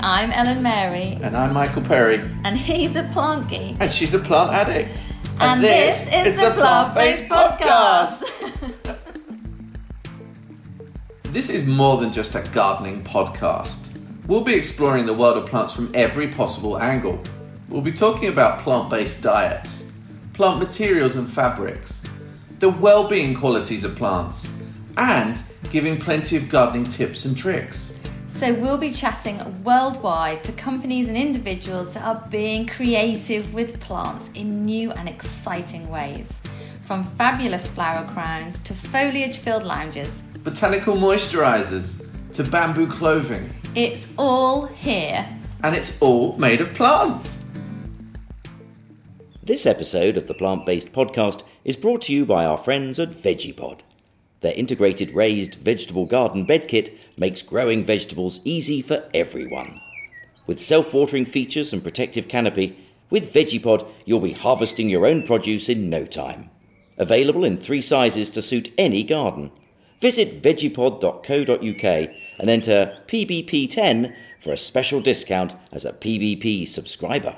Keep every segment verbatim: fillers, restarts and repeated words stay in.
I'm Ellen Mary. And I'm Michael Perry. And he's a plant geek. And she's a plant addict. And, and this, this is the Plant-Based Podcast. podcast. This is more than just a gardening podcast. We'll be exploring the world of plants from every possible angle. We'll be talking about plant-based diets, plant materials and fabrics, the well-being qualities of plants, and giving plenty of gardening tips and tricks. So we'll be chatting worldwide to companies and individuals that are being creative with plants in new and exciting ways. From fabulous flower crowns to foliage-filled lounges. Botanical moisturisers to bamboo clothing. It's all here. And it's all made of plants. This episode of the Plant-Based Podcast is brought to you by our friends at VeggiePod. Their integrated raised vegetable garden bed kit makes growing vegetables easy for everyone. With self-watering features and protective canopy, with VeggiePod you'll be harvesting your own produce in no time. Available in three sizes to suit any garden. Visit veggiepod dot co dot uk and enter P B P ten for a special discount as a P B P subscriber.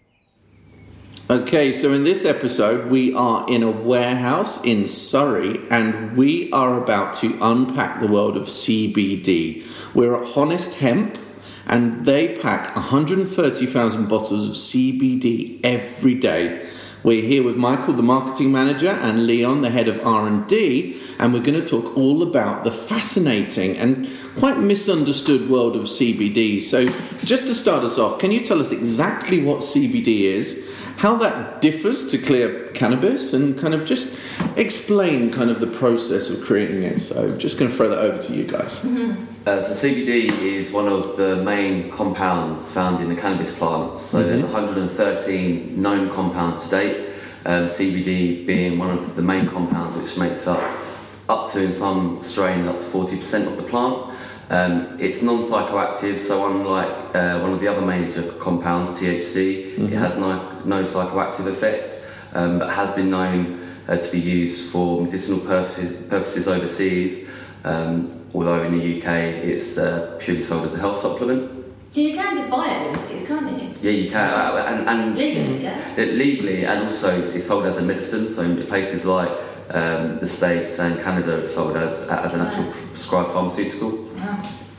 Okay, so in this episode we are in a warehouse in Surrey and we are about to unpack the world of C B D. We're at Honest Hemp and they pack one hundred thirty thousand bottles of C B D every day. We're here with Michael, the marketing manager, and Leon, the head of R and D, and we're going to talk all about the fascinating and quite misunderstood world of C B D. So just to start us off, can you tell us exactly what C B D is, how that differs to clear cannabis, and kind of just explain kind of the process of creating it? So just going to throw that over to you guys. Mm-hmm. Uh, so C B D is one of the main compounds found in the cannabis plants. So mm-hmm. there's one hundred thirteen known compounds to date, um, C B D being one of the main compounds which makes up up to, in some strains, up to forty percent of the plant. Um, it's non-psychoactive, so unlike uh, one of the other major compounds, T H C, mm-hmm. it has no, no psychoactive effect, um, but has been known uh, to be used for medicinal purposes, purposes overseas, um, although in the U K it's uh, purely sold as a health supplement. So you can just buy it overseas, can't you? Yeah, you can. Uh, and, and legally, yeah? Legally, and also it's, it's sold as a medicine, so in places like um, the States and Canada it's sold as, as an actual prescribed pharmaceutical. Wow.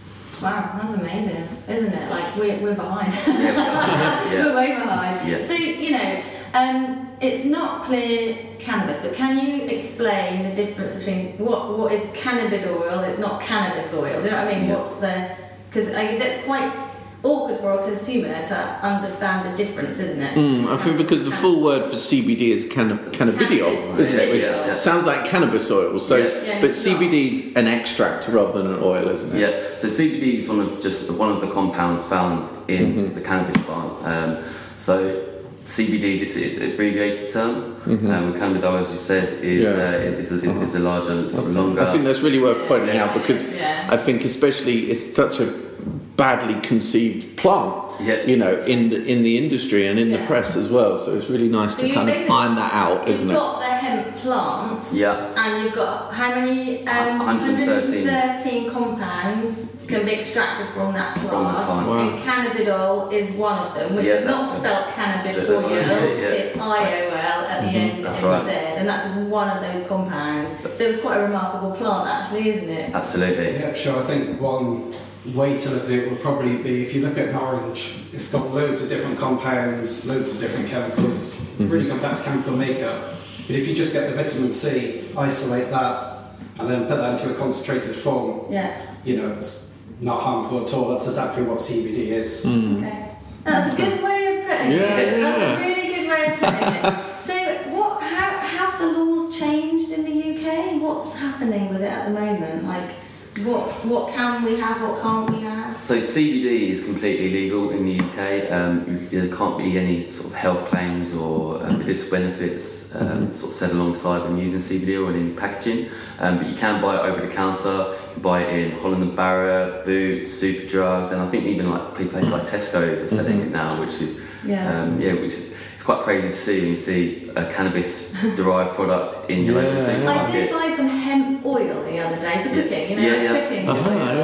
Wow, that's amazing, isn't it? Like, we're, we're behind. Yeah, we're, behind. Yeah. We're way behind. Yeah. So, you know, um, it's not clear cannabis, but can you explain the difference between what what is cannabis oil? It's not cannabis oil. Do you know what I mean? Yeah. What's the... Because uh, that's quite awkward for a consumer to understand the difference, isn't it? Mm, I think because the full word for C B D is canna- cannabidiol, isn't it? Which yeah, yeah. sounds like cannabis oil. So, yeah. Yeah, but C B D is an extract rather than an oil, isn't it? Yeah. So C B D is one of just one of the compounds found in mm-hmm. the cannabis plant. Um, so C B D is it's an abbreviated term. Mm-hmm. Um, cannabidiol, as you said, is yeah. uh, is, a, is, uh-huh. is a larger, sort of longer. I think that's really worth pointing yes. out because yeah. I think especially it's such a badly conceived plant. Yeah. You know, in the, in the industry and in yeah. the press as well. So it's really nice so to kind of find that out, isn't you've it? You've got the hemp plant, yeah. and you've got how many? Um, one hundred thirteen. one hundred thirteen compounds can be extracted from that plant. From the plant. Wow. And cannabidiol is one of them, which Yeah, is not that's spelled cannabis Yeah, oil, yeah. it's I O L at the Mm-hmm. end That's instead, right. and that's just one of those compounds. So it's quite a remarkable plant, actually, isn't it? Absolutely. Yeah, sure. I think one way to look at it would probably be if you look at an orange, it's got loads of different compounds, loads of different chemicals, mm-hmm. really complex chemical makeup. But if you just get the vitamin C, isolate that, and then put that into a concentrated form, Yeah. you know, it's not harmful at all. That's exactly what C B D is. Mm. Okay. That's a good way of putting Yeah, it. yeah. That's a really good way of putting it. So, what? How have the laws changed in the U K? What's happening with it at the moment? Like, what what can we have? What can't we have? So C B D is completely legal in the U K. Um, you, there can't be any sort of health claims or um, medicinal benefits um, mm-hmm. sort of said alongside when using C B D or in any packaging. Um, but you can buy it over the counter. You can buy it in Holland and Barrett, Boots, Superdrugs, and I think even like places like Tesco's are selling mm-hmm. it now, which is Yeah. um, yeah, which is it's quite crazy to see when you see a cannabis-derived product in your Yeah. local supermarket. I did buy some hemp oil the other day for cooking. You know, Yeah, yeah. cooking Uh-huh, oil. yeah.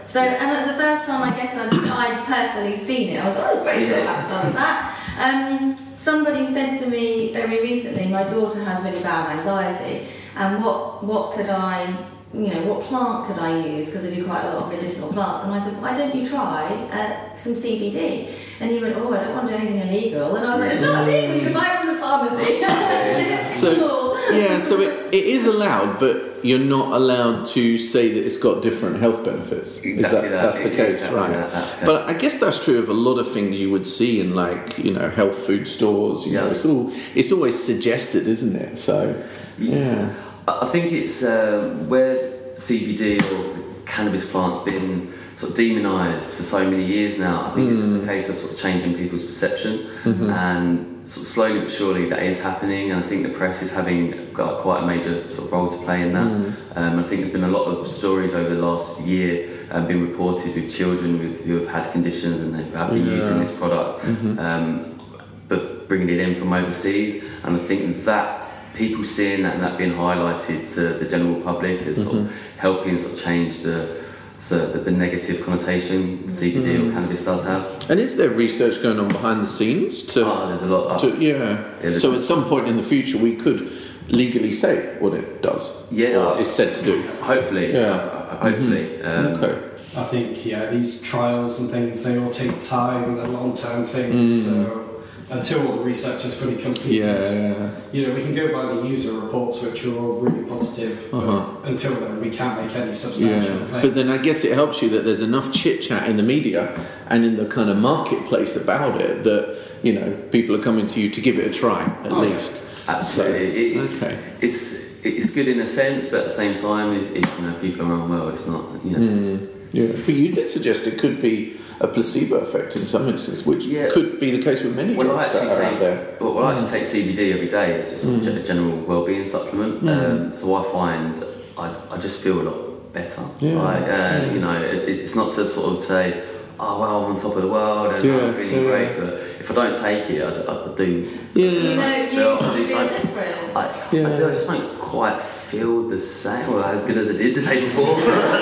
So, and that's the first time I guess I'd, I'd personally seen it. I was like, oh, great, I'll have some of that. Um, somebody said to me very recently, my daughter has really bad anxiety, and what what could I, you know, what plant could I use? Because I do quite a lot of medicinal plants. And I said, why don't you try uh, some C B D? And he went, oh, I don't want to do anything illegal. And I was like, it's not illegal, you can buy it from the pharmacy. So, cool. yeah, so it, it is allowed, but you're not allowed to say that it's got different health benefits. Is Exactly that. That's the case, Exactly right? that, that's the case. But I guess that's true of a lot of things you would see in, like, you know, health food stores. You Yeah. know, it's all it's always suggested, isn't it? So, yeah. I think it's uh, where C B D or cannabis plants been sort of demonised for so many years now. I think mm. it's just a case of sort of changing people's perception, mm-hmm. and sort of slowly but surely that is happening. And I think the press is having got quite a major sort of role to play in that. Mm. Um, I think there's been a lot of stories over the last year um, being reported with children with, who have had conditions and who have been yeah. using this product, mm-hmm. um, but bringing it in from overseas. And I think that people seeing that and that being highlighted to the general public is sort mm-hmm. of helping sort of change the so the, the negative connotation C B D mm. or cannabis does have. And is there research going on behind the scenes to? Oh, there's a lot. To, yeah. yeah so at some point in the future, we could legally say what it does. Yeah, or is said to do. Hopefully. Yeah. Uh, hopefully. Mm-hmm. Um, okay. I think yeah, these trials and things they all take time and they're long-term things. Mm. So. Until all the research is fully completed, yeah, yeah. you know, we can go by the user reports, which are all really positive. But uh-huh. until then, we can't make any substantial yeah. claims. But then I guess it helps you that there's enough chit chat in the media and in the kind of marketplace about it that you know people are coming to you to give it a try at oh, least. Absolutely. So, it, okay. It's it's good in a sense, but at the same time, if, if you know people are unwell, it's not. You know. Mm, yeah. But you did suggest it could be a placebo effect in some instances, which yeah. could be the case with many well, drugs I that are take, out there. Well, well, I actually take C B D every day. It's just mm. a general well-being supplement. Mm. Um, so I find I, I just feel a lot better. Yeah. Like, uh, yeah. You know, it, it's not to sort of say, oh well, I'm on top of the world and yeah. I'm feeling yeah. great, but if I don't take it, I, I, I do. Yeah. You know, I you feel, feel I do, I, different. I, yeah. I do. I just don't quite feel the same, or as good as I did the day before.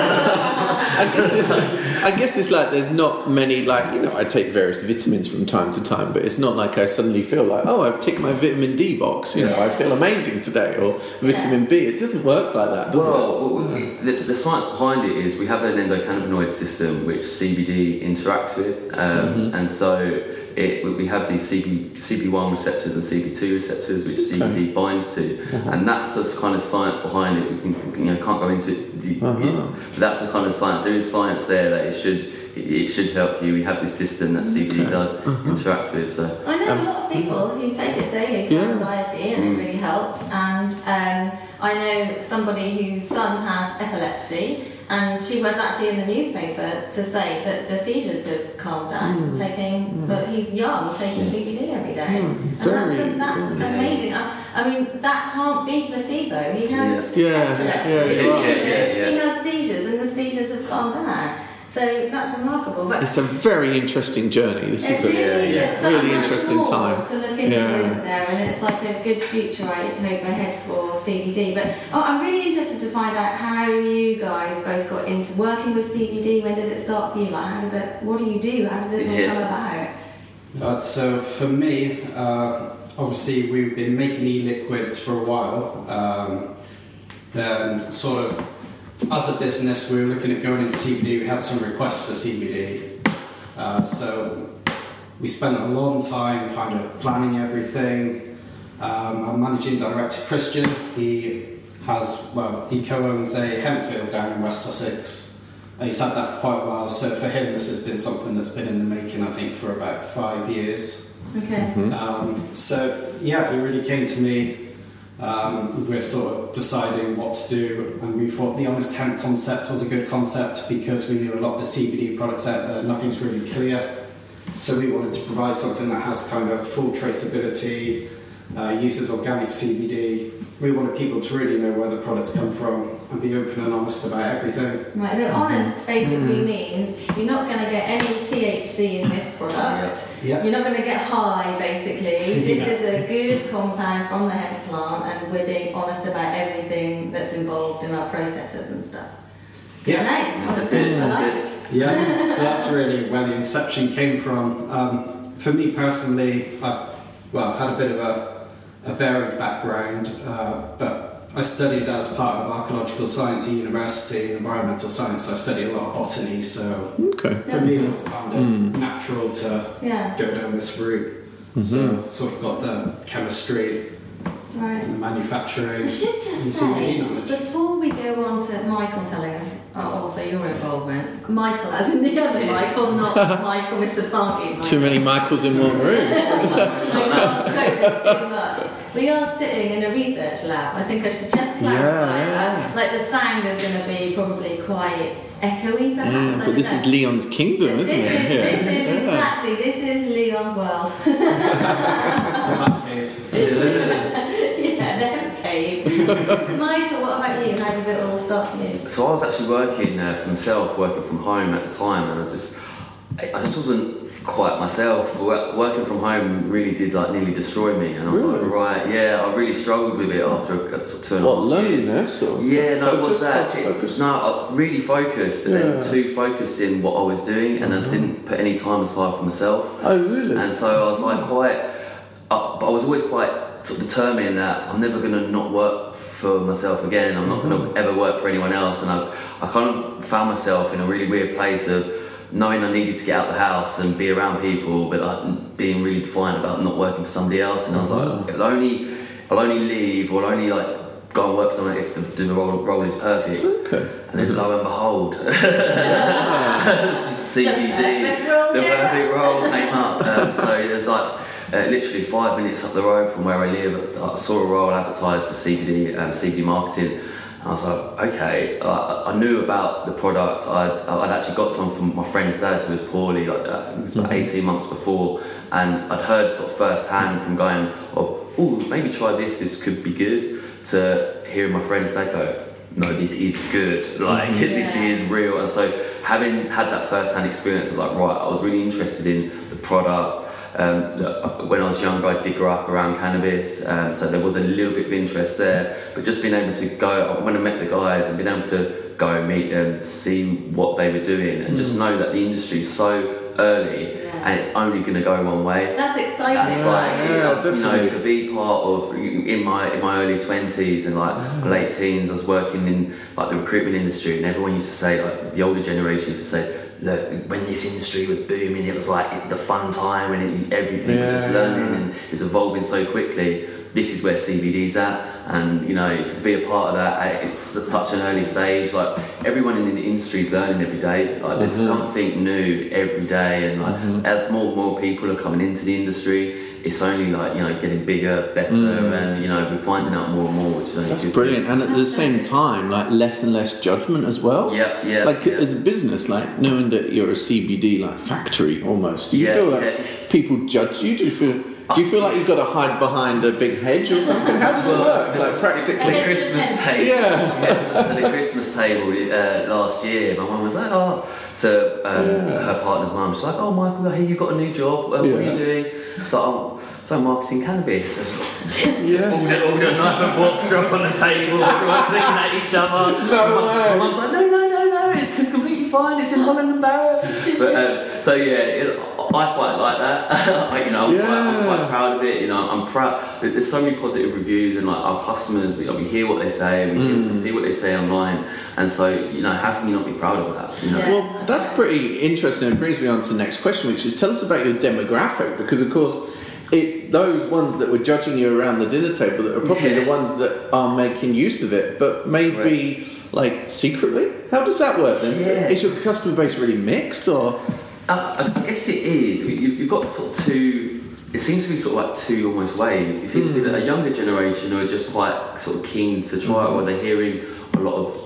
I guess it's like, I guess it's like there's not many, like, you know, I take various vitamins from time to time, but it's not like I suddenly feel like, oh, I've ticked my vitamin D box, you know, yeah. I feel amazing today, or vitamin yeah. B. It doesn't work like that, does well, it? Well, the, the science behind it is we have an endocannabinoid system which C B D interacts with, um, mm-hmm. and so it, we have these C B, C B one receptors and C B two receptors which C B D okay. binds to, uh-huh. and that's the kind of science behind it. We can, you know, can't go into it, uh-huh. it, but that's the kind of science. There is science there that it should it should help you. We have this system that C B D okay. does uh-huh. interact with. So I know um, a lot of people who take it daily for yeah. anxiety, and mm. it really helps. And um, I know somebody whose son has epilepsy, and she was actually in the newspaper to say that the seizures have calmed down mm. from taking. Mm. But he's young, taking C B D every day, mm. and Very, that's, a, that's yeah. amazing. I, I mean, that can't be placebo. He has yeah. epilepsy. Yeah, yeah, yeah, yeah, yeah. He has seizures, and the seizures have calmed down. So that's remarkable. But it's a very interesting journey. This is a really, yeah, yeah. really interesting time. To look into, yeah. isn't there? And it's like a good future, I hope, ahead for C B D. But oh, I'm really interested to find out how you guys both got into working with C B D. When did it start for you? Like, how did it? What do you do? How did this all yeah. come about? Uh, so for me, uh, obviously we've been making e-liquids for a while. Um, then sort of. As a business, we were looking at going into C B D. We had some requests for C B D, uh, so we spent a long time kind of planning everything. Um, our managing director, Christian, he has well, he co-owns a hemp field down in West Sussex. And he's had that for quite a while. So for him, this has been something that's been in the making, I think, for about five years. Okay. Mm-hmm. Um, so yeah, he really came to me. Um, we're sort of deciding what to do, and we thought the Honest Hemp concept was a good concept because we knew a lot of the C B D products out there, nothing's really clear. So we wanted to provide something that has kind of full traceability, uh, uses organic C B D. We wanted people to really know where the products come from and be open and honest about everything. Right, so honest basically mm. means you're not going to get any T H C in this product. Yep. You're not going to get high, basically. This yeah. is a good compound from the hemp plant, and we're being honest about everything that's involved in our processes and stuff. Good yeah. name. That's it. That's like it. Yeah, so that's really where the inception came from. Um, for me personally, I well had a bit of a, a varied background, uh, but I studied as part of archaeological science at university, environmental science. I studied a lot of botany, so Okay. for me it was kind of Mm. natural to Yeah. go down this route. Mhm. So sort of got the chemistry Right. and the manufacturing. I should and just C B D say, knowledge. before we go on to Michael telling us uh, also your involvement, Michael as in the other Michael, not Michael, Mister Funky Michael. Too many Michaels in one room. I can't cope with too much. We are sitting in a research lab. I think I should just clarify Yeah, yeah. that. Like the sound is going to be probably quite echoey, perhaps. I Mm, but don't this know. is Leon's kingdom, This isn't is, it? this is Yeah. exactly, this is Leon's world. The cave. Yeah, the cave. Michael, what about you? How did it all start for you? So I was actually working uh, for myself, working from home at the time, and I just, I, I just wasn't quite myself. Wo- Working from home really did like nearly destroy me, and I was Really? like, right, yeah, I really struggled with it after a, sort of two and a What, half years. loneliness or Yeah, no, it was focus? that. Hard to It- focus? no, I really focused, but then Yeah. too focused in what I was doing, and I didn't put any time aside for myself. Oh, really? And so I was like quite, uh, but I was always quite sort of determined that I'm never going to not work for myself again. I'm not going to ever work for anyone else. And I, I kind of found myself in a really weird place of knowing I needed to get out of the house and be around people, but like being really defiant about not working for somebody else. And I was like, I'll only, I'll only leave, or I'll only like go and work for someone if the, the role, role is perfect. Okay. And then lo and behold, C B D, The perfect role the came perfect role came up. Um, so there's like uh, literally five minutes up the road from where I live, I saw a role advertised for C B D, um, C B D marketing. And I was like, okay, uh, I knew about the product. I'd, I'd actually got some from my friend's dad who was poorly, like I think it was about eighteen months before, and I'd heard sort of first hand from going, oh, ooh, maybe try this, this could be good, to hearing my friends say, go, no, this is good, like this Yeah. is real. And so having had that first hand experience, I was like, right, I was really interested in the product. Um, look, when I was younger, I did grow up around cannabis, um, so there was a little bit of interest there. But just being able to go, when I met the guys and being able to go and meet them, see what they were doing, and just know that the industry is so early Yeah. and it's only going to go one way. That's exciting. That's right? like, Yeah, you know, definitely. to be part of in my in my early twenties and like my late teens, I was working in like the recruitment industry, and everyone used to say, like the older generation used to say, look, when this industry was booming, it was like the fun time, and it, everything was just Yeah. learning and it was evolving so quickly. This is where C B D's at, and you know, to be a part of that, it's at such an early stage. Like everyone in the industry is learning every day. Like there's Mhm. something new every day, and like Mhm. as more and more people are coming into the industry, it's only like, you know, getting bigger, better, Mm. and you know, we're finding out more and more, which is only That's good. brilliant. And at the same time, like less and less judgment as well. Yeah, yeah. Like yeah. as a business, like knowing that you're a C B D like factory almost. Do you Yeah, feel like yeah. people judge you? Do you feel do you feel like you've got to hide behind a big hedge or something? How does it work? Like the practically? Christmas table. Yeah. Yeah, so the Christmas table uh, last year, my mum was like, oh, to um, Yeah. her partner's mum, she's like, oh, Michael, I hear you've got a new job. Uh, What are Yeah. you doing? So, oh, so I'm marketing cannabis. I was like, Yeah. all, the, all the knife and forks drop on the table, everyone's looking at each other. No my, way. my mum's like, no, no, no, no, it's, it's completely fine, it's in Holland and Barrett. But, um, so yeah, it, I quite like that. I, you know, I'm, quite, I'm Yeah. quite proud of it. You know, I'm proud. There's so many positive reviews, and like our customers, we, we hear what they say, we, hear, we see what they say online, and so you know, how can you not be proud of that? You know? Yeah. Well, that's pretty interesting. It brings me on to the next question, which is tell us about your demographic, because of course it's those ones that were judging you around the dinner table that are probably Yeah. the ones that are making use of it, but maybe like secretly. How does that work then? Yeah. Is your customer base really mixed, or Uh, I guess it is. You, you've got sort of two. It seems to be sort of like two almost waves. It seems to be that a younger generation who are just quite sort of keen to try it, or they're hearing a lot of.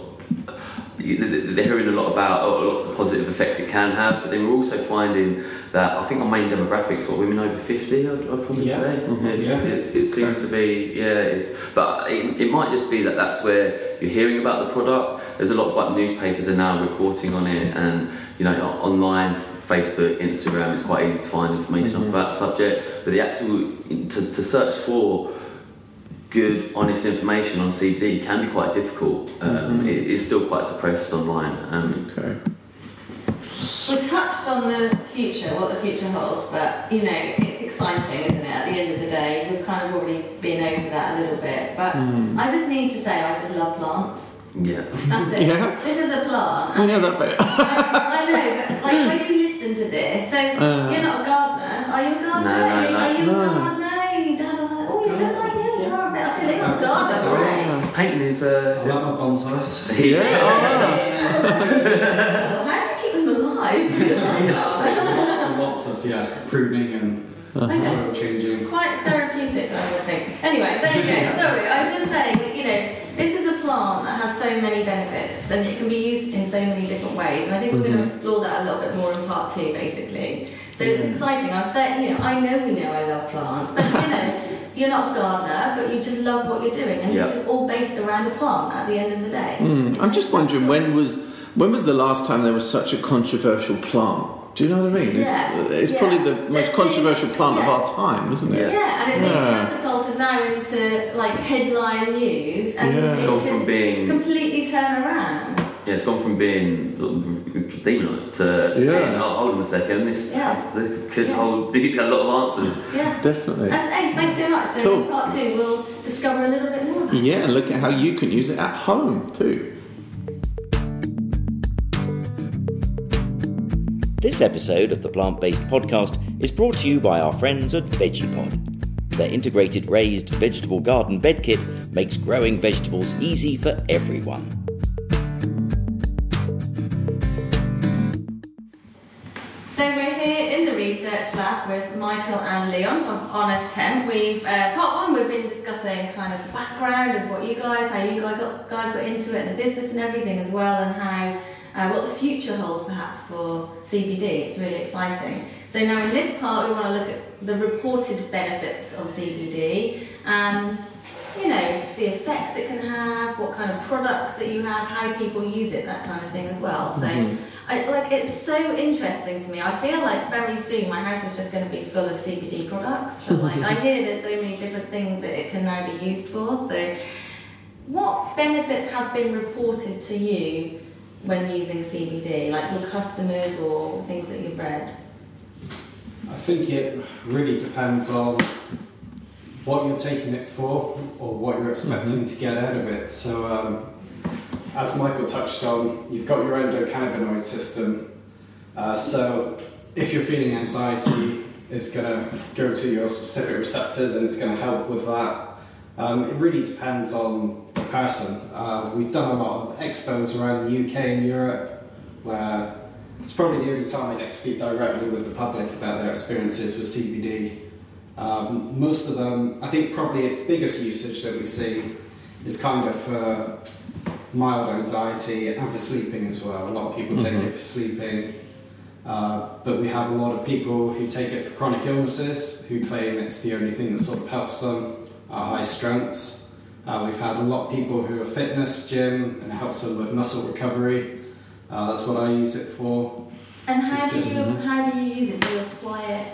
They're hearing a lot about a lot of the positive effects it can have, but then we're also finding that I think our main demographics are women over fifty. I'd, I'd probably Yeah. say Mhm. it's, Yeah. it's, it seems to be yeah. It's but it, it might just be that that's where you're hearing about the product. There's a lot of like newspapers are now reporting on it, and you know online. Facebook, Instagram, it's quite easy to find information Mhm. about the subject, but the actual to, to search for good, honest information on C B D can be quite difficult. Um, Mhm. it, it's still quite suppressed online. Um, okay? We touched on the future, what the future holds, but you know, it's exciting, isn't it? At the end of the day, we've kind of already been over that a little bit, but Mm. I just need to say I just love plants. Yeah. That's it. Yeah. This is a plant. We and know that it's- bit. I, I know, but like when you listen to this, so Uh. you're not a gardener. Are you a gardener? No, no, no. Are you No. a gardener? You don't know. Oh, you look like you. You are a bit like a little gardener, right? Painting is I uh, like my bonsais. Yeah. Oh, how do you keep them alive? Lots and lots of yeah, pruning and Okay. soil changing. Quite therapeutic, I would think. Anyway, there you go. Sorry, I was just saying that, you know, this is a plant that has so many benefits and it can be used in so many different ways. And I think we're going to explore that a little bit more in part two, basically. So it's exciting. I've said, you know, I know we know I love plants, but you know, you're not a gardener, but you just love what you're doing. And Yeah. this is all based around a plant at the end of the day. Mm, I'm just wondering when was when was the last time there was such a controversial plant? Do you know what I mean? It's, Yeah, it's yeah. probably the most It's controversial been- plant of yeah. our time, isn't it? Yeah, and it's been Yeah. catapulted now into like headline news, and Yeah. it It's gone could from being- completely turn around. yeah, it's gone from being sort of demonised to Yeah. hey, oh, hold on a second, this, Yeah. this could Yeah. hold a lot of answers. Yeah. Definitely. That's Ace, thanks so much. So Cool. in part two, we'll discover a little bit more about it. Yeah, and look at how you can use it at home too. This episode of the Plant Based Podcast is brought to you by our friends at VeggiePod. Their integrated raised vegetable garden bed kit makes growing vegetables easy for everyone. So we're here in the research lab with Michael and Leon from Honest Hemp. We've uh, part one, we've been discussing kind of the background of what you guys, how you guys got, guys got into it, and the business and everything as well, and how uh, what the future holds perhaps for C B D. It's really exciting. So now in this part, we want to look at the reported benefits of C B D and, you know, the effects it can have, what kind of products that you have, how people use it, that kind of thing as well. So, I, like, it's so interesting to me. I feel like very soon my house is just going to be full of C B D products. And, like, I hear there's so many different things that it can now be used for. So, what benefits have been reported to you when using C B D, like with customers or things that you've read? I think it really depends on what you're taking it for or what you're expecting to get out of it. So, um, as Michael touched on, you've got your endocannabinoid system. Uh, so, if you're feeling anxiety, it's going to go to your specific receptors and it's going to help with that. Um, it really depends on the person. Uh, we've done a lot of expos around the U K and Europe where it's probably the only time I get to speak directly with the public about their experiences with C B D. Um, most of them, I think probably its biggest usage that we see is kind of for mild anxiety and for sleeping as well. A lot of people take Mhm. it for sleeping, uh, but we have a lot of people who take it for chronic illnesses who claim it's the only thing that sort of helps them at high strengths. Uh, we've had a lot of people who are fitness, gym, and it helps them with muscle recovery. Uh, that's what I use it for. And how do It's you just- how do you use it? Do you apply it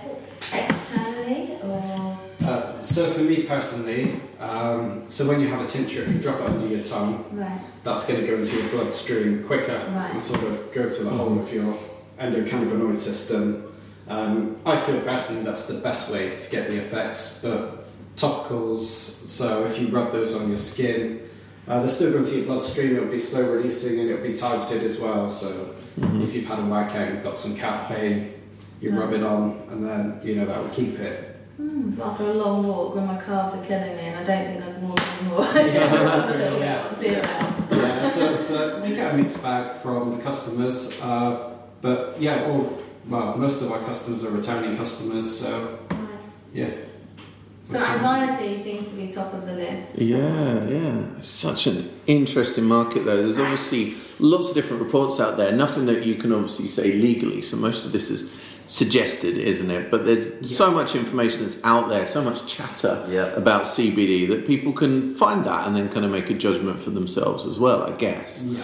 externally or? Uh, so for me personally, um, so when you have a tincture, if you drop it under your tongue, Right. that's going to go into your bloodstream quicker Right. and sort of go to the whole of your endocannabinoid system. Um, I feel personally that's the best way to get the effects, but topicals, so if you rub those on your skin, uh, they're still going to your bloodstream, it'll be slow releasing and it'll be targeted as well. So if you've had a workout, you've got some calf pain, you rub it on and then, you know, that will keep it. Mm, so after a long walk when my calves are killing me and I don't think I can walk anymore. Yeah. Yeah. See you around. Yeah, so it's, uh, we get a mixed bag from the customers, uh, but yeah, all, well, most of our customers are returning customers, so Right. yeah. So anxiety seems to be top of the list. Yeah, yeah. Such an interesting market, though. There's obviously lots of different reports out there. Nothing that you can obviously say legally. So most of this is suggested, isn't it? But there's Yeah. so much information that's out there, so much chatter Yeah. about C B D that people can find that and then kind of make a judgment for themselves as well, I guess. Yeah.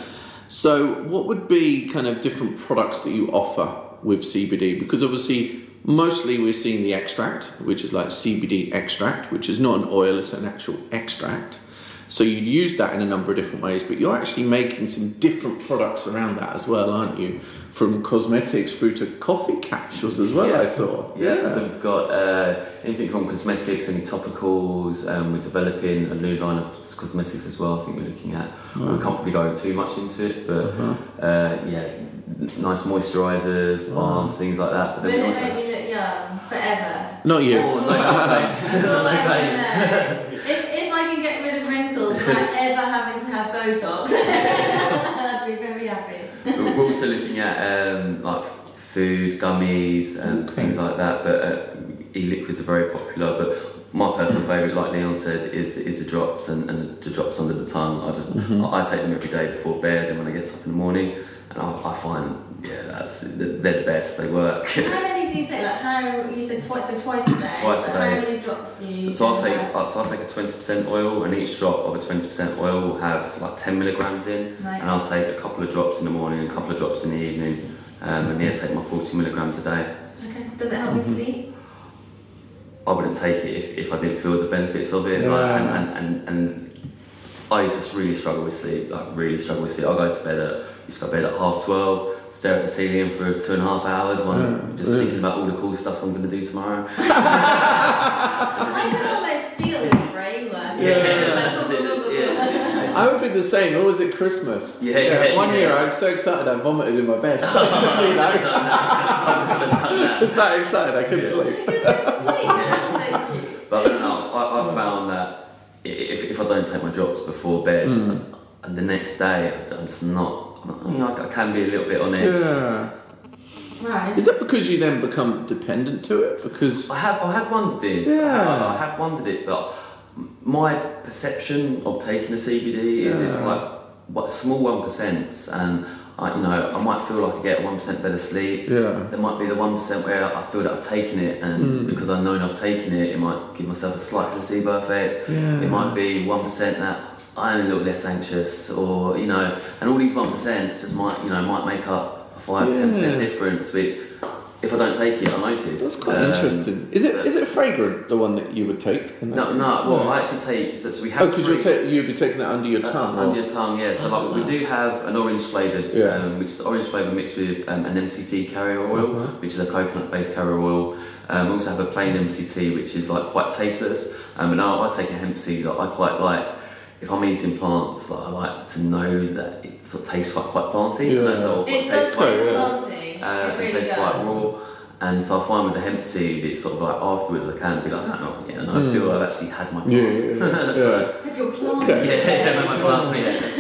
So what would be kind of different products that you offer with C B D? Because obviously mostly we're seeing the extract, which is like C B D extract, which is not an oil, it's an actual extract. So you'd use that in a number of different ways, but you're actually making some different products around that as well, aren't you? From cosmetics through to coffee capsules as well, yeah. I saw. Yeah, yeah. So we've got uh, anything from cosmetics, any topicals. Um, we're developing a new line of cosmetics as well. I think we're looking at. Oh. We can't probably go too much into it, but uh-huh. uh, yeah, nice moisturisers, oh. balms, things like that. But then will it make you look young forever? Not you. Oh, no, no, no claims. If, if I can get rid of wrinkles without ever having to have Botox, I'd be very happy. We're also looking at um, like food, gummies, and okay. things like that. But uh, e-liquids are very popular. But my personal favourite, like Leon said, is is the drops and, and the drops under the tongue. I just mm-hmm. I, I take them every day before bed and when I get up in the morning, and I, I find yeah that's they're the best. They work. How many do you take? Like how you said twice, so twice a day. Twice a day. How many drops do you? So I'll take uh, so I'll take a twenty percent oil, and each drop of a twenty percent oil will have like ten milligrams in, right. and I'll take a couple of drops in the morning, and a couple of drops in the evening, um, and yeah, take my forty milligrams a day. Okay. Does it help mm-hmm. you sleep? I wouldn't take it if, if I didn't feel the benefits of it. Yeah. Like, and, and, and, and I used to really struggle with sleep, like really struggle with sleep. I go to bed at used to go to bed at half twelve, stare at the ceiling for two and a half hours while yeah. I'm just yeah. thinking about all the cool stuff I'm going to do tomorrow. I can almost feel his brain working. Yeah, yeah, yeah. I would be the same. Or was it Christmas? Yeah, yeah. yeah One yeah. year I was so excited I vomited in my bed. Just see that. No, no, I I was that excited I couldn't yeah. sleep. yeah. But no, I, I found that if, if I don't take my drops before bed, mm. and, and the next day I'm just not, you know, I can be a little bit on edge. Yeah. Right. Is that because you then become dependent to it? Because I have, I have wondered this. Yeah. I, I have wondered it, but my perception of taking a C B D is yeah. it's like what small one percent, and I, you know, I might feel like I get one percent better sleep. Yeah. There might be the one percent where I feel that I've taken it, and mm. because I know I've taken it, it might give myself a slight placebo effect. Yeah. It might be one percent that I'm a little less anxious, or you know, and all these one percent just might, you know, might make up a five, ten yeah. percent difference. Which, if I don't take it, I notice. That's quite um, interesting. Is it is it fragrant, the one that you would take? In that no, case? no. Well, I actually take. So, so we have. Oh, because ta- you'd be taking it under your tongue. Uh, under your tongue, yeah. So like, we do have an orange flavoured, yeah. um, which is orange flavour mixed with um, an M C T carrier oil, uh-huh. which is a coconut-based carrier oil. Um, we also have a plain M C T, which is like quite tasteless. Um, and I, I take a hemp seed that I quite like. If I'm eating plants, like, I like to know that it sort of tastes quite quite planty. Yeah. And that's all. It, it does tastes quite planty. Uh, it really it tastes does. quite raw. And so I find with the hemp seed, it's sort of like afterwards I can be like, no, yeah, and I mm. feel I've actually had my plant. Yeah, yeah, yeah. so, had your plant. Okay. Yeah, yeah, my plant.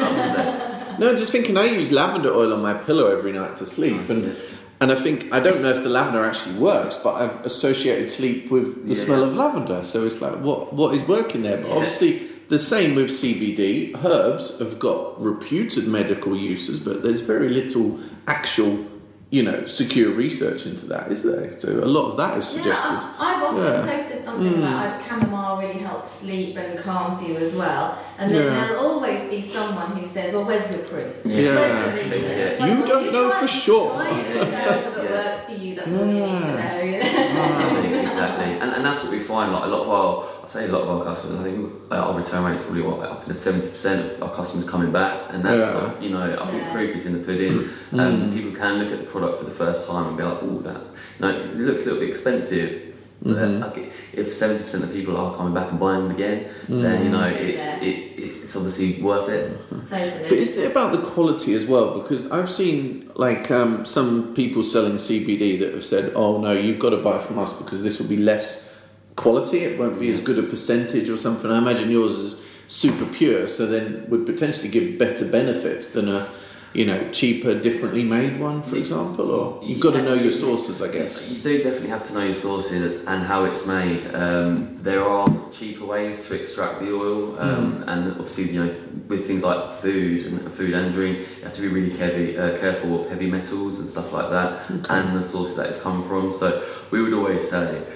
Yeah. No, just thinking, I use lavender oil on my pillow every night to sleep, nice, and. Yeah. And I think, I don't know if the lavender actually works, but I've associated sleep with the yeah. smell of lavender. So it's like, what what is working there? But obviously, the same with C B D. Herbs have got reputed medical uses, but there's very little actual, you know, secure research into that, is there? So a lot of that is suggested. Yeah, I've often yeah. posted something mm. about how chamomile really helps sleep and calms you as well. And then yeah. there'll always be someone who says, well, where's your proof? Yeah. Where's the research? Yeah. It's like, You well, don't you know try, for sure. Try it yourself that yeah. works for you, that's all you need to know. exactly, exactly. And, and that's what we find, like a lot of our, I'd say a lot of our customers, I think uh, our return rate is probably what, up in the seventy percent of our customers coming back, and that's, yeah. uh, you know, I think yeah. proof is in the pudding. Um, mm. People can look at the product for the first time and be like, oh, that, you know, it looks a little bit expensive. But mm-hmm. like, if seventy percent of people are coming back and buying them again, mm. then you know it's yeah. it, it's obviously worth it. Totally. But isn't it about the quality as well? Because I've seen like um, some people selling C B D that have said, "Oh no, you've got to buy from us because this will be less quality. It won't be as good a percentage or something." I imagine yours is super pure, so then would potentially give better benefits than a, you know, cheaper, differently made one, for example, or you've got to know your sources, I guess. You do definitely have to know your sources and how it's made. Um, there are cheaper ways to extract the oil, um, mm. and obviously, you know, with things like food and food and drink, you have to be really heavy, uh, careful of heavy metals and stuff like that, okay. and the sources that it's come from. So we would always say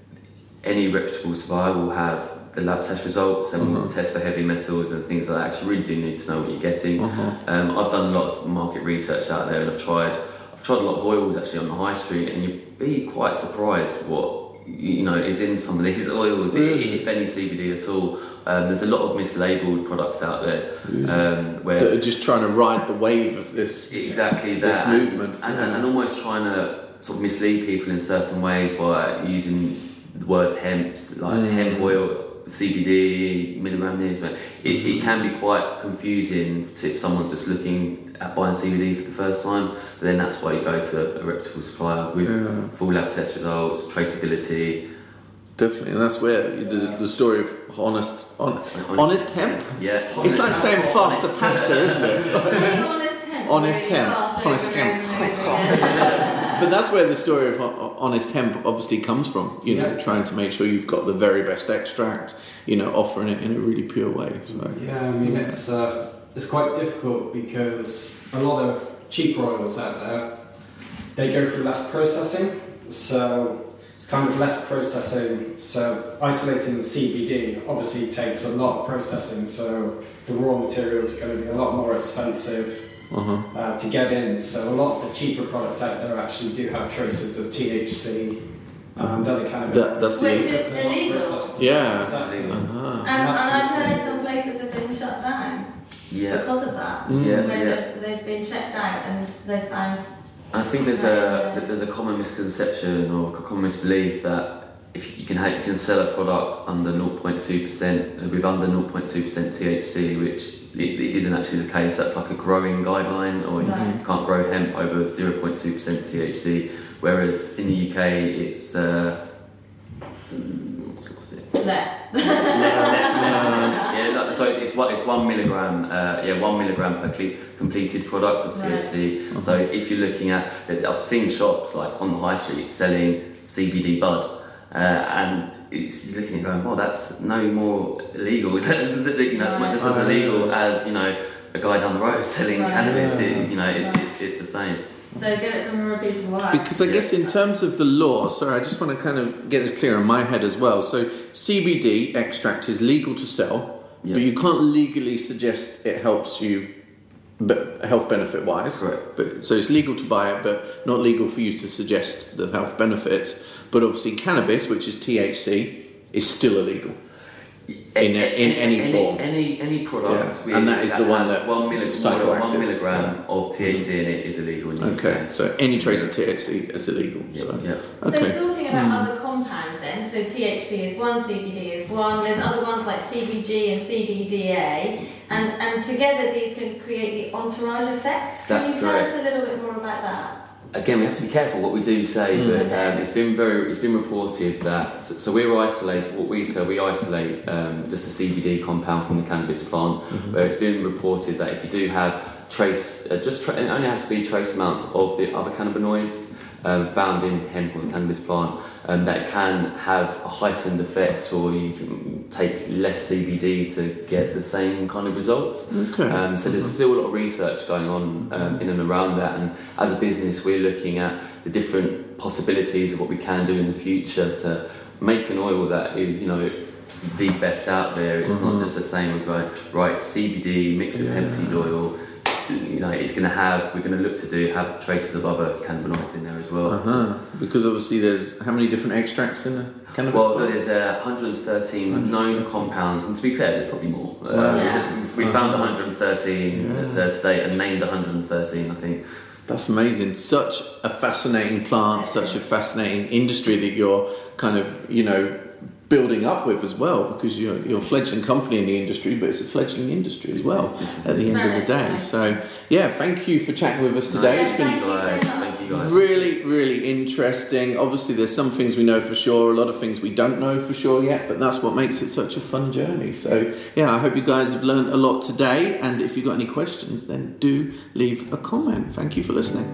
any reputable supplier will have the lab test results, and uh-huh. we'll test for heavy metals and things like that. Actually, really do need to know what you're getting. Uh-huh. Um, I've done a lot of market research out there, and I've tried, I've tried a lot of oils actually on the high street, and you'd be quite surprised what you know is in some of these oils, Really? if any C B D at all. Um, there's a lot of mislabeled products out there um, where That are just trying to ride the wave of this. exactly this that movement, and, yeah. and, and almost trying to sort of mislead people in certain ways by using the words hemp, like Mm. hemp oil, C B D, milligram this, but it, it can be quite confusing to, if someone's just looking at buying C B D for the first time. But then that's why you go to a reputable supplier with Yeah. full lab test results, traceability. Definitely, and that's where the, the story of honest, on, honest hemp. Yeah, It's like saying faster pasta, isn't it? Really honest hemp. Honest really hemp. fast Honest over hemp. and over again. But that's where the story of ho- honest hemp obviously comes from. You know, Yeah. trying to make sure you've got the very best extract. You know, offering it in a really pure way. So Yeah, I mean it's uh, it's quite difficult because a lot of cheaper oils out there, they go through less processing, so it's kind of less processing. So isolating the C B D obviously takes a lot of processing, so the raw materials are going to be a lot more expensive uh-huh. uh, to get in. So a lot of the cheaper products out there actually do have traces of T H C and other kind of. That- that's the- Which is illegal. Yeah. Exactly. Uh-huh. And, and that's I've the heard same. some places have been shut down yeah. because of that. Mm. Yeah, When yeah. they've, they've been checked out and they found. I think there's a there's a common misconception or a common misbelief that if you can have, you can sell a product under zero point two percent with under zero point two percent T H C, which it, it isn't actually the case. That's like a growing guideline, or you Right. can't grow hemp over zero point two percent T H C. Whereas in the U K, it's uh, mm, what's what's it? Less. less, less, less. Yeah, no, so it's, it's one it's one milligram. Uh, yeah, one milligram per cle- completed product of T H C. So if you're looking at, I've seen shops like on the high street selling C B D bud, uh, and it's you're looking at going, well, that's no more illegal. You know, it's Right. just as illegal as you know a guy down the road selling Right. cannabis. It, you know, it's, Right. it's it's the same. So get it from a piece of wire. Because I guess in terms of the law, sorry, I just want to kind of get this clear in my head as well. So C B D extract is legal to sell, Yeah. but you can't legally suggest it helps you, but health benefit wise. Correct. But so it's legal to buy it, but not legal for you to suggest the health benefits. But obviously, cannabis, which is T H C, is still illegal. In a- in any form. any any product, Yeah, with, and that is the one has that one, milli- psychoactive. one milligram of T H C in it is illegal. In the U K. Okay, so any trace of T H C is illegal. Yeah, So. yeah. Okay. So talking about other compounds then, so T H C is one, C B D is one, there's other ones like C B G and C B D A, and, and together these can create the entourage effect. Can That's you tell correct. us a little bit more about that? Again, we have to be careful what we do say, Mm. but um, it's been very, it's been reported that so, so we're isolated. What we say, we isolate um, just a C B D compound from the cannabis plant. Mm-hmm. Where it's been reported that if you do have trace, uh, just tra- it only has to be trace amounts of the other cannabinoids um, found in hemp or the cannabis plant, um, that can have a heightened effect, or you can take less C B D to get the same kind of results. Okay. Um, so there's still a lot of research going on um, in and around that, and as a business we're looking at the different possibilities of what we can do in the future to make an oil that is, you know, the best out there. It's not just the same as right, right C B D mixed with hemp seed oil. You know, it's going to have, we're going to look to do have traces of other cannabinoids in there as well. Uh-huh. Because obviously there's how many different extracts in a cannabis Well, plant? there's uh, one hundred thirteen known compounds, and to be fair, there's probably more. Uh, Wow. it's just, we found one hundred thirteen Yeah. uh, today and named one hundred thirteen, I think. That's amazing. Such a fascinating plant, such a fascinating industry that you're kind of, you know, building up with as well, because you're, you're a fledgling company in the industry, but it's a fledgling industry as well This is- at the end of the day. Very So, yeah, thank you for chatting with us today. It's Yeah, been thank you so guys. much. Thank you guys. really, really interesting. Obviously, there's some things we know for sure, a lot of things we don't know for sure yet, but that's what makes it such a fun journey. So, yeah, I hope you guys have learned a lot today, and if you've got any questions, then do leave a comment. Thank you for listening.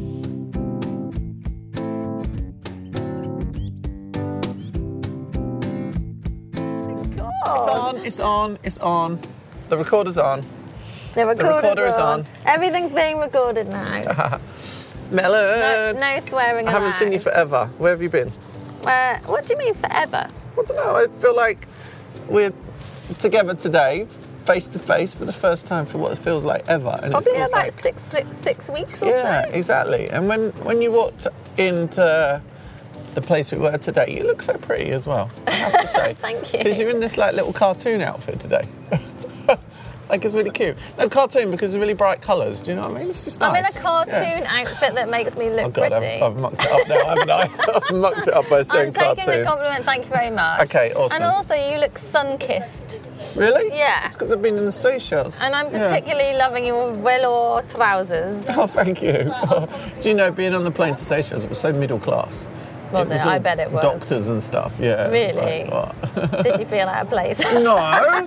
It's on, it's on, it's on. The recorder's on. The recorder's recorder is on. on. Everything's being recorded now. Melon! No, no swearing I haven't seen you allowed. forever. Where have you been? Uh, what do you mean forever? I don't know, I feel like we're together today, face to face, for the first time for what it feels like ever. And Probably it feels about like, six, six, six weeks or yeah, so. exactly. And when, when you walked into the place we were today. You look so pretty as well, I have to say. Thank you. Because you're in this like little cartoon outfit today. Like, it's really cute. No, cartoon because it's really bright colours. Do you know what I mean? It's just nice. I'm in a cartoon Yeah. outfit that makes me look Oh, God, pretty. I've, I've mucked it up now, haven't I? I've mucked it up by saying I'm taking cartoon. the compliment, thank you very much. Okay, awesome. And also, you look sun-kissed. Really? Yeah. It's because I've been in the Seychelles. And I'm Yeah. particularly loving your velour trousers. Oh, thank you. Do you know, being on the plane to Seychelles, it was so middle class. Was it? was I all bet it was. Doctors and stuff, yeah. It was Really? like, what? Did you feel out of place? No!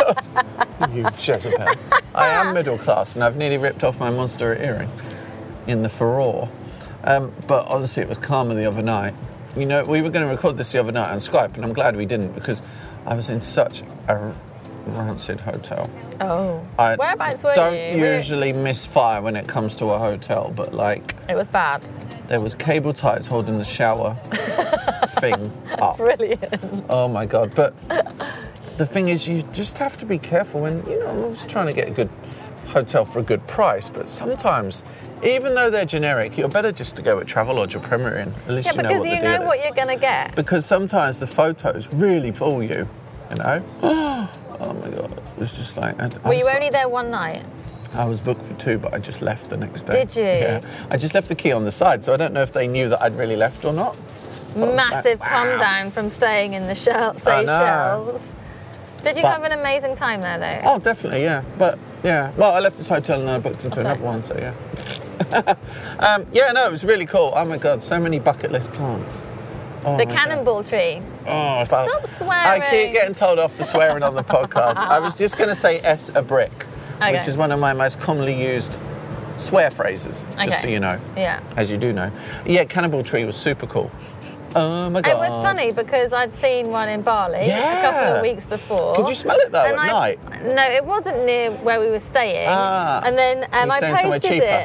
You Jezebel. I am middle class and I've nearly ripped off my monster earring in the furore. Um, but honestly, it was calmer the other night. You know, we were going to record this the other night on Skype, and I'm glad we didn't because I was in such a rancid hotel. Oh. I Whereabouts were don't you? usually misfire when it comes to a hotel, but like It was bad. there was cable ties holding the shower thing up. Brilliant. Oh my God. But the thing is, you just have to be careful when, you know, I was trying to get a good hotel for a good price, but sometimes, even though they're generic, you're better just to go with Travelodge or Premier Inn. At least Yeah, you know because what the you deal know what is. you're going to get. Because sometimes the photos really fool you, you know? Oh my God. It was just like... I, I Were you was only like- there one night? I was booked for two, but I just left the next day. Did you? Yeah. I just left the key on the side, so I don't know if they knew that I'd really left or not. But I was Massive like, come wow. down from staying in the shell- I know. Seychelles. Did you But- have an amazing time there, though? Oh, definitely, yeah. But, yeah. Well, I left this hotel and then I booked into That's another right. one, so yeah. um, yeah, no, it was really cool. Oh, my God, so many bucket list plants. Oh, the my cannonball tree. God. Oh, Stop but swearing. I keep getting told off for swearing on the podcast. I was just going to say S a brick, Okay. which is one of my most commonly used swear phrases, just Okay. so you know. Yeah. As you do know. Yeah, Cannibal Tree was super cool. Oh my God. It was funny because I'd seen one in Bali Yeah. a couple of weeks before. Could you smell it though And at I- night? No, it wasn't near where we were staying. Ah. and then um, You I staying somewhere posted cheaper? it.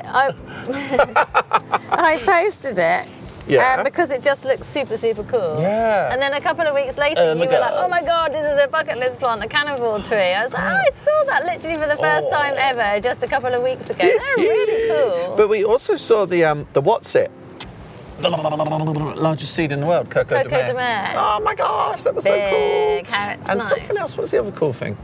I, I posted it. Yeah. Um, because it just looked super, super cool. Yeah. And then a couple of weeks later, Oh you my were like, God. oh my God, this is a bucket list plant, a cannonball tree. I was like, oh, I saw that literally for the first Oh. time ever, just a couple of weeks ago. They're really cool. But we also saw the um the what's it? The largest seed in the world, Coco, Coco de Mer. Oh my gosh, that was Big, so cool. how it's and nice. something else. What's the other cool thing?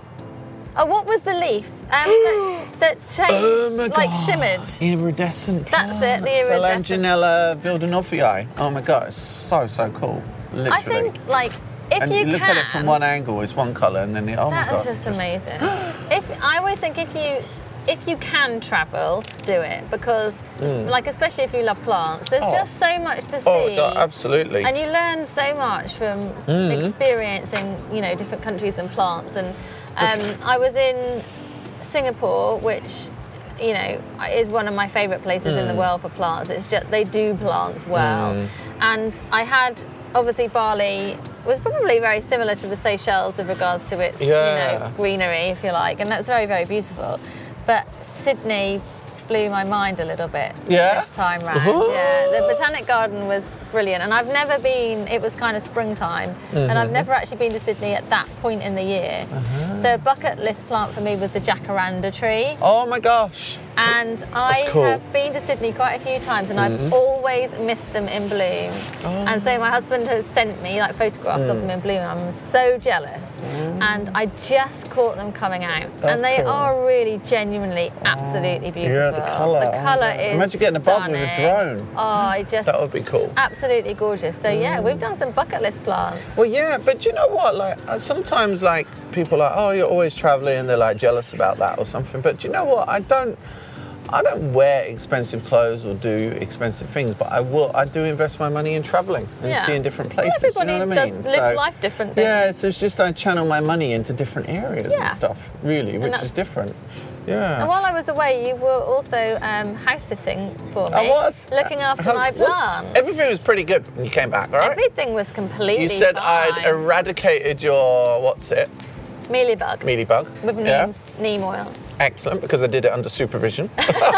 Oh, what was the leaf? Um, that, that changed, Oh my like God. shimmered. Iridescent. That's it, the plants. iridescent. Solanginella vildanovii. Oh my God, it's so so cool. Literally. I think, like, if and you, you look can, at it from one angle, it's one colour, and then the, oh my that God, is just it's amazing. if I always think if you if you can travel, do it because, like, especially if you love plants, there's Mm. Oh. just so much to see. Oh my God, absolutely. And you learn so much from Mm. experiencing, you know, different countries and plants. And um, I was in Singapore, which, you know, is one of my favourite places in the Mm. world for plants. It's just they do plants well. And I had obviously Bali was probably very similar to the Seychelles with regards to its, you Yeah. know, greenery, if you like, and that's very, very beautiful. But Sydney blew my mind a little bit Yeah? this time round. Ooh. Yeah, the Botanic Garden was brilliant, and I've never been. It was kind of springtime, and Mm-hmm. I've never actually been to Sydney at that point in the year. Uh-huh. So a bucket list plant for me was the jacaranda tree. Oh my gosh. And I That's cool. have been to Sydney quite a few times, and Mm-hmm. I've always missed them in bloom. Oh. And so my husband has sent me like photographs Mm. of them in bloom. I'm so jealous, and I just caught them coming out, That's and they cool. are really genuinely absolutely beautiful. Yeah, the colour. The Oh my colour God. is Imagine getting above with a stunning. drone. Oh, I just That would be cool. absolutely gorgeous. So yeah, we've done some bucket list plants. Well, yeah, but you know what? Like uh, sometimes, like people are like, oh, you're always traveling, and they're like jealous about that or something. But do you know what? I don't. I don't wear expensive clothes or do expensive things, but I will. I do invest my money in traveling and Yeah. seeing different Well, places. everybody you know what I mean? does, lives life differently. Yeah, so it's just I channel my money into different areas Yeah. and stuff, really, which that's- is different. Yeah. And while I was away, you were also um, house sitting for me. I was looking after How- my what- plants. Everything was pretty good when you came back, all right? Everything was completely You said fine. I'd eradicated your what's it, Mealybug mealybug. with neem, Yeah. neem oil. Excellent, because I did it under supervision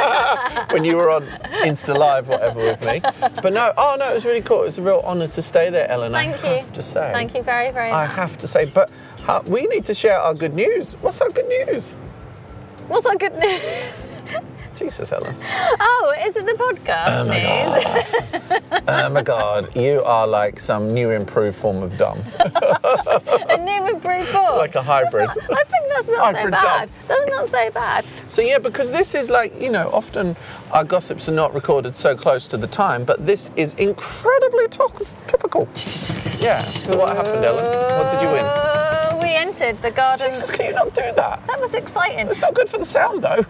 when you were on Insta Live, whatever, with me. But no, oh no, it was really cool. It was a real honour to stay there, Ellen. Thank I you. have to say. Thank you very, very I much. have to say, but uh, we need to share our good news. What's our good news? What's our good news? Jesus, Ellen. Oh, is it the podcast Oh my news? God. Oh my God. You are like some new improved form of dumb. A new improved form. Like a hybrid. That's not- I think that's not so Hybrid bad. dumb. That's not so bad. So yeah, because this is like, you know, often our gossips are not recorded so close to the time, but this is incredibly to- topical. Yeah. So what happened, Ellen? What did you win? Uh, we entered the garden. Jesus, can you not do that? That was exciting. It's not good for the sound, though.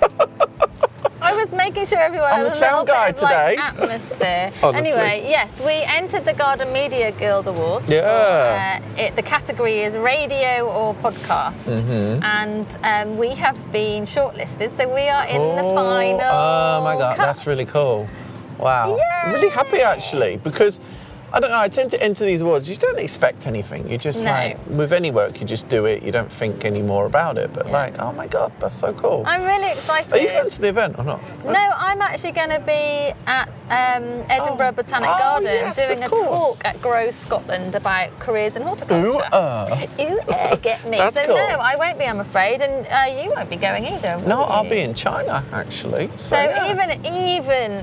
I was making sure everyone I'm had the a little sound bit guy of, like, today. atmosphere. Honestly. Anyway, yes, we entered the Garden Media Guild Awards. Yeah. For, uh, it, the category is radio or podcast, Mm-hmm. and um, we have been shortlisted, so we are in the Oh, final. Oh my God, cut. that's really cool. Wow. I'm really happy actually, because I don't know, I tend to enter these awards, you don't expect anything. You just No. like, with any work, you just do it, you don't think any more about it. But Yeah. like, oh my God, that's so cool. I'm really excited. Are you going to the event or not? No, I'm actually going to be at um, Edinburgh Oh. Botanic Oh, Garden yes, doing of a course. talk at Grow Scotland about careers in horticulture. Ooh, uh. Ooh, uh, get me. That's so cool. no, I won't be, I'm afraid, and uh, you won't be going either. No, will I'll you? be in China actually. So, So yeah. even even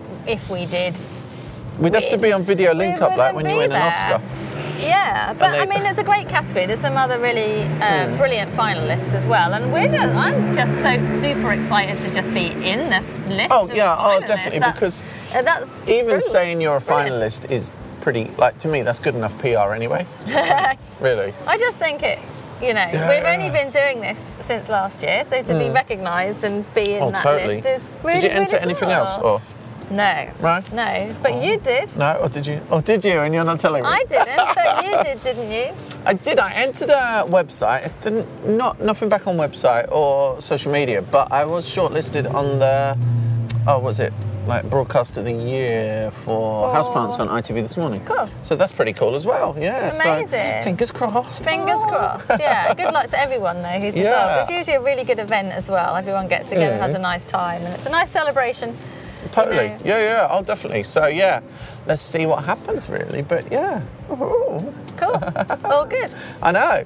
if we did, we'd have to be on video link we up like wouldn't when you be win an there. Oscar. Yeah, but they- I mean, it's a great category. There's some other really uh, Hmm. brilliant finalists as well, and we're just, I'm just so super excited to just be in the list. Oh, of yeah, oh, finalists. definitely, That's- because uh, that's Even brilliant. saying you're a Brilliant. finalist is pretty, like, to me, that's good enough P R anyway. Really. I just think it's, you know, Yeah. we've only been doing this since last year, so to be recognised and be in Oh, that totally. list is really, Did you enter really anything cool. else? Or No. Right. No, but you did. no? Or did you? Or did you? And you're not telling me. I didn't, but you did, didn't you? I did. I entered a website. I didn't not nothing back on website or social media, but I was shortlisted on the oh, what was it like broadcast of the year for Oh. houseplants on I T V this morning. Cool. So that's pretty cool as well. Yeah. Amazing. So fingers crossed. Fingers Oh. crossed. Yeah. Good luck to everyone though who's Yeah. involved. It's usually a really good event as well. Everyone gets together, Mm. has a nice time, and it's a nice celebration. Totally. You know. Yeah, yeah. Oh, definitely. So yeah, let's see what happens really. But yeah. Ooh. Cool. All good. I know.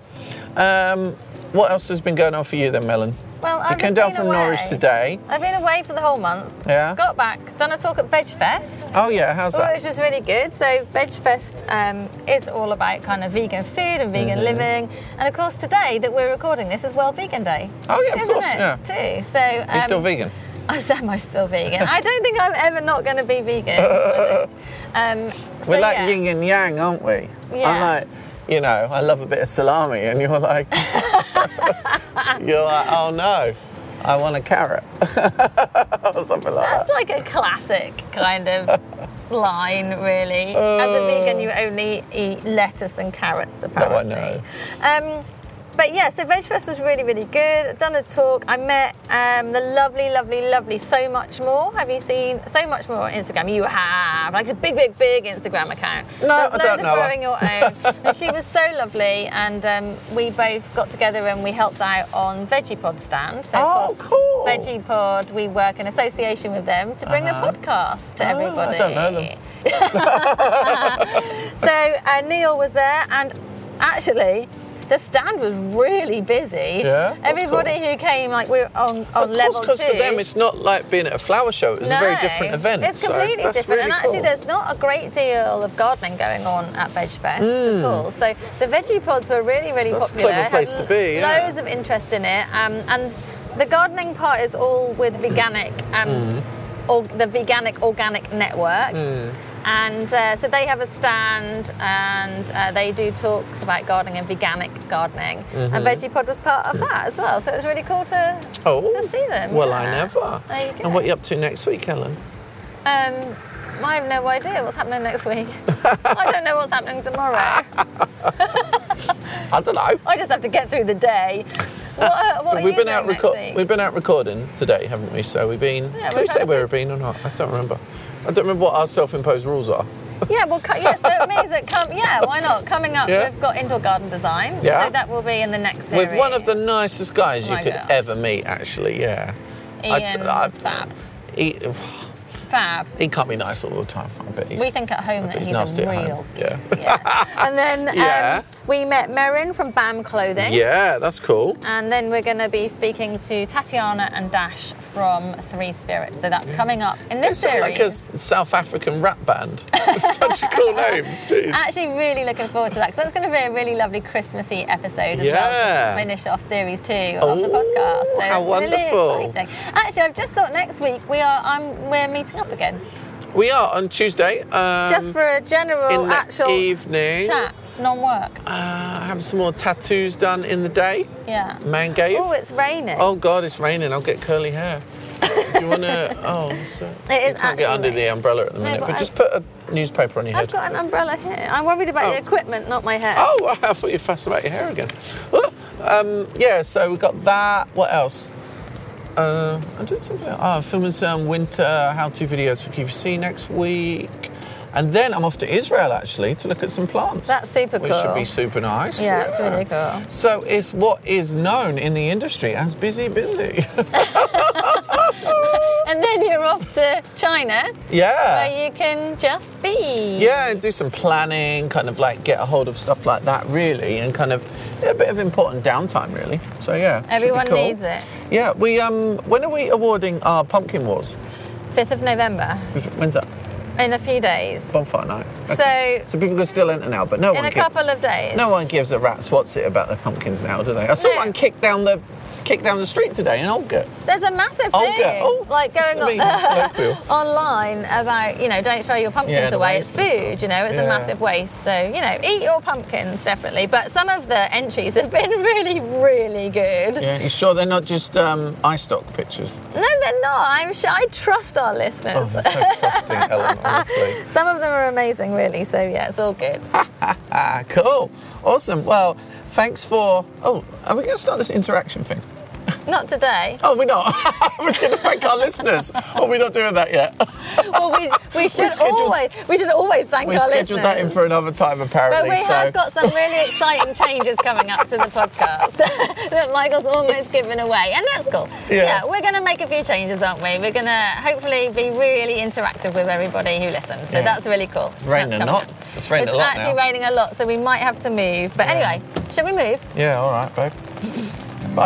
Um, what else has been going on for you then, Melon? Well, I've You came just down been from away. Norwich today. I've been away for the whole month. Yeah. Got back, done a talk at Veg Fest. Oh yeah, how's that? Which was really good. So Veg Fest um, is all about kind of vegan food and vegan Mm-hmm. living, and of course today that we're recording this is World Vegan Day. Oh, yeah, of isn't course, it? yeah. Too. So Are you um, still vegan? I am I still vegan. I don't think I'm ever not going to be vegan. um, so We're like yeah. yin and yang, aren't we? Yeah. I'm like, you know, I love a bit of salami, and you're like, you're like, oh no, I want a carrot, or something like That's that. like a classic kind of line, really. As a vegan, you only eat lettuce and carrots, apparently. know. Um, but yeah, so Veg Fest was really, really good. I've done a talk. I met um, the lovely, lovely, lovely So Much More. Have you seen So Much More on Instagram? You have. Like a big, big, big Instagram account. No, There's I loads don't of know her. growing your own. And she was so lovely, and um, we both got together and we helped out on VeggiePod stand. So of Oh, course, cool. VeggiePod, we work in association with them to bring Uh-huh. the podcast to Oh, I everybody. don't know them. So uh, Neil was there, and actually, the stand was really busy. Yeah, that's Everybody cool. who came, like we were on, on Of level course, because two. for them it's not like being at a flower show. It was a very No, different event. It's so completely that's different, really and actually, cool. there's not a great deal of gardening going on at Veg Fest Mm. at all. So the veggie pods were really, really That's a popular. clever place Had to be, yeah. Loads of interest in it, um, and the gardening part is all with veganic, um, Mm. or the veganic organic network. Mm. And uh, so they have a stand, and uh, they do talks about gardening and veganic gardening. Mm-hmm. And VeggiePod was part of that as well. So it was really cool to Oh, to see them. Well, yeah. I never. There you go. And what are you up to next week, Helen? Um, I have no idea what's happening next week. I don't know what's happening tomorrow. I don't know. I just have to get through the day. What, uh, what are we've you been doing out next reco- week? We've been out recording today, haven't we? So we've been. Yeah, Did we've we say had a where bit- we've been or not? I don't remember. I don't remember what our self-imposed rules are. Yeah, well, co- yeah, so it means that, come, yeah, why not? Coming up, Yeah. we've got indoor garden design. Yeah. So that will be in the next series. With one of the nicest guys Oh you my could gosh. ever meet, actually. Yeah. Ian I- I- was fab. He, Fab. he can't be nice all the time. I bet he's. We think at home that he's he's, nasty a at home. real. Yeah. Yeah. And then um, Yeah. We met Merrin from B A M Clothing. Yeah, that's cool. And then we're going to be speaking to Tatiana and Dash from Three Spirits. So that's coming up in this They sound series. like a s- South African rap band. Such cool names, jeez. Actually, really looking forward to that because that's going to be a really lovely Christmassy episode as Yeah. well to finish off series two of the podcast. So how it's wonderful. really exciting. Actually, I've just thought next week we are um, we're meeting up again We are on Tuesday. Um, just for a general in the actual evening. chat, non-work. Uh, have some more tattoos done in the day. Yeah. Man gave. Oh, it's raining. Oh God, it's raining. I'll get curly hair. Do you want to? Oh, so It is you can't get actually under the raining. umbrella at the No, minute. but but I- just put a newspaper on your head. I've got an umbrella here. I'm worried about Oh. your equipment, not my hair. Oh, I thought you were fussed about your hair again. Oh, um, yeah, so we've got that. What else? Uh, I did something else. Oh, I'm filming some winter how-to videos for Q V C next week. And then I'm off to Israel, actually, to look at some plants. That's super Which should cool. be super nice. Yeah, it's really cool. So it's what is known in the industry as busy, busy. And then you're off to China, yeah. where you can just be. Yeah, and do some planning, kind of like get a hold of stuff like that, really, and kind of yeah, a bit of important downtime, really. So yeah, should be Everyone cool. needs it. Yeah, we um, when are we awarding our Pumpkin Wars? fifth of November, When's that? in a few days. Bonfire night. So, So people can still enter now, but no in one a gives, couple of days. no one gives a rat's what's it about the pumpkins now, do they? I saw No. one kick down the kick down the street today in Oldgate. There's a massive Olga. thing, Oh, like going silly, on, colloquial. online about, you know, don't throw your pumpkins Yeah, the away. It's waste and food, stuff. you know, it's a Yeah. massive waste. So, you know, eat your pumpkins, definitely. But some of the entries have been really, really good. Yeah, you sure they're not just um, iStock pictures? No, they're not. I'm sure I trust our listeners. Oh, they're so trusting, Ellen, honestly. Some of them are amazing, really. So, yeah, it's all good. Ah, cool. Awesome. Well, thanks for... Oh, are we going to start this interaction thing? Not today. Oh, we're not. We're going to thank our listeners. Oh, we're not doing that yet. Well, we, we should scheduled- always we should always thank We our scheduled listeners. that in for another time, But apparently. we so. have got some really exciting changes coming up to the podcast that Michael's almost given away, and that's cool. Yeah. we're going to make a few changes, aren't we? We're going to hopefully be really interactive with everybody who listens, so Yeah. that's really cool. It's raining That's a coming lot. up. It's raining It's a lot actually now. raining a lot, so we might have to move. But Yeah. anyway, shall we move? Yeah, all right, babe. Bye.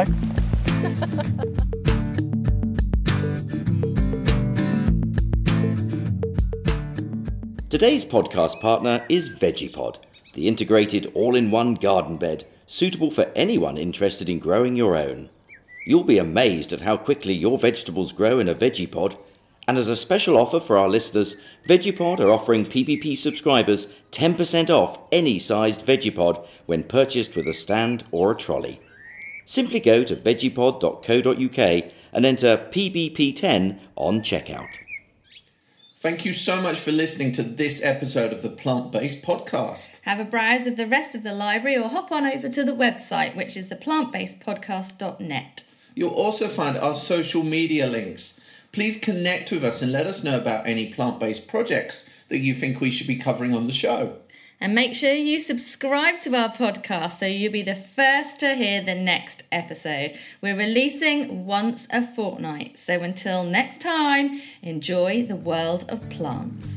Today's podcast partner is VeggiePod, the integrated all-in-one garden bed suitable for anyone interested in growing your own. You'll be amazed at how quickly your vegetables grow in a VeggiePod, and as a special offer for our listeners, VeggiePod are offering P B P subscribers ten percent off any sized VeggiePod when purchased with a stand or a trolley. Simply go to veggiepod dot co dot uk and enter P B P ten on checkout. Thank you so much for listening to this episode of the Plant Based Podcast. Have a browse of the rest of the library or hop on over to the website, which is the plant based podcast dot net. You'll also find our social media links. Please connect with us and let us know about any plant-based projects that you think we should be covering on the show. And make sure you subscribe to our podcast so you'll be the first to hear the next episode. We're releasing once a fortnight. So until next time, enjoy the world of plants.